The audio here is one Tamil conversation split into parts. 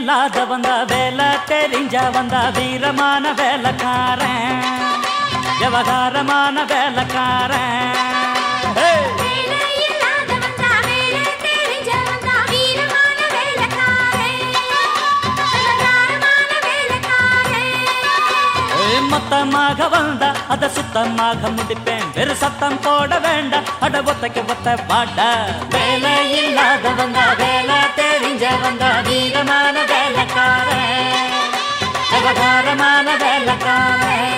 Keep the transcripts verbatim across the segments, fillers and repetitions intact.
இல்லாத வந்தா வேலை தெரிஞ்ச வந்தா வீரமான வேலைக்காரன் விவகாரமான வேலைக்காரன் மொத்தமாக வந்தா அத சுத்தமாக முடிப்பேன் வெறு சத்தம் போட வேண்டாம் அட ஒத்தைக்கு ஒத்த பாட்டா வேலை இல்லாத வந்தா வேலை தெரிஞ்ச வந்தா வீரமான வேலைக்காரன் விவகாரமான வேலைக்காரன்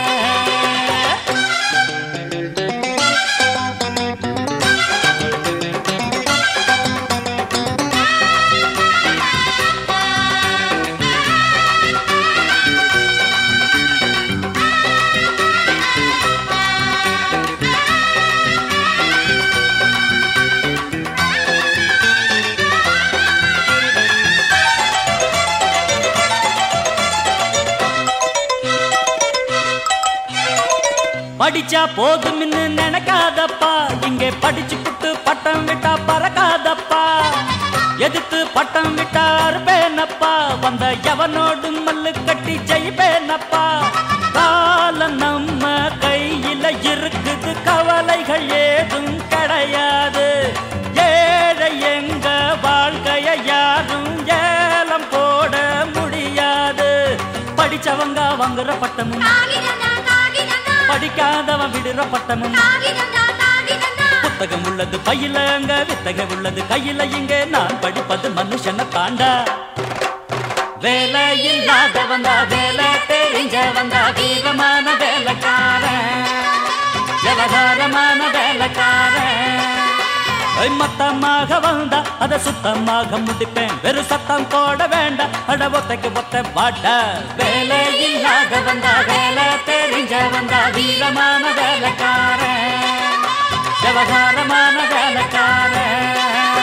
படிச்சா போதும் நினைக்காதப்பா இங்கே படிச்சு புட்டு பட்டம் விட்டா பறக்காதப்பா எதிர்த்து பட்டம் விட்டா அறுப்பேனப்பா வந்த எவனோடு மல்லு கட்டி ஜெயிப்பேனப்பா காலம் நம்ம கையில இருக்குது கவலைகள் ஏதும் கிடையாது ஏழை எங்க வாழ்க்கைய யாரும் ஏலம் போட முடியாது படிச்சவங்க வாங்குற பட்டமும் படிக்காதவன் விடுற பட்டமும் புத்தகம் உள்ளது பையில அங்க வித்தகம் உள்ளது கையில இங்க நான் படிப்பது மனுஷனை தாண்டா வேலை இல்லாத வந்தா வேலை தெரிஞ்ச வந்தா வீரமான வேலைக்காரன் விவகாரமான வேலைக்காரன் மொத்தமாக வந்தா அத சுத்தமாக முடிப்பேன் வெறு சத்தம் போட வேண்டாம் அட ஒத்தைக்கு ஒத்த பாட்டா வேலை இல்லாத வந்தா வேலை தெரிஞ்ச வந்தா வீரமான வேலைக்காரன் விவகாரமான வேலைக்காரன்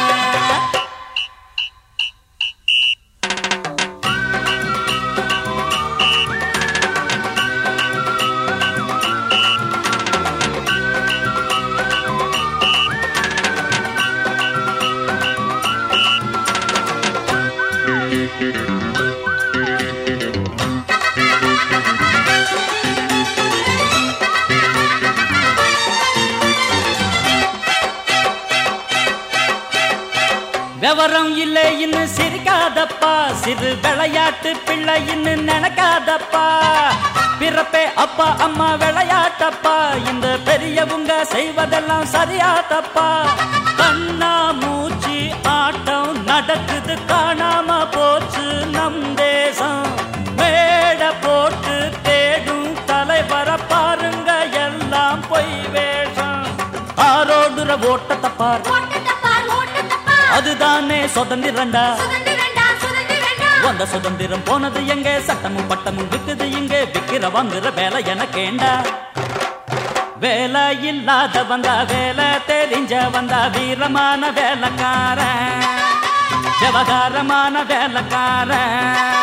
விவரம் இல்லை இன்னும் சிரிக்காதப்பா சிறு விளையாட்டு பிள்ளை இன்னும் நினைக்காதப்பா பிறப்பே அப்பா அம்மா விளையாட்டப்பா இந்த பெரியவங்க செய்வதெல்லாம் சரியாதப்பா கண்ணா மூச்சு ஆட்டம் நடக்குது காணாம போச்சு நம் தேசம் மேட போட்டு தேடும் தலைவர பாருங்க எல்லாம் பொய் வேஷம் ஆரோடுற ஓட்டத்தை பார் அதுதானே சுதந்திரண்டா அந்த சுதந்திரம் போனது எங்க சட்டமும் பட்டமும் விக்குது இங்க விக்கிற வாங்குற வேலை எனக்கேண்டா வேலை இல்லாத வந்தா வேலை தெரிஞ்ச வந்தா வீரமான வேலைக்காரன் விவகாரமான வேலைக்காரன்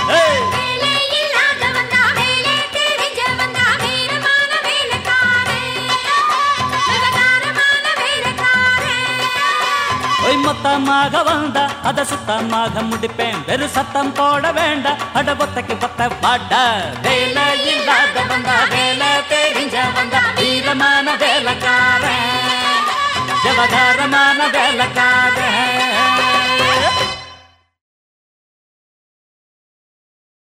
மொத்தமாக வந்தா அத சுத்தமாக முடிப்பேன் வெறு சத்தம் போட வேண்டாம் அட ஒத்தைக்கு ஒத்த பாட்டா வேலை இல்லாத வந்தா வேலை தெரிஞ்ச வந்தா வீரமான வேலைக்காரன் விவகாரமான வேலைக்காரன்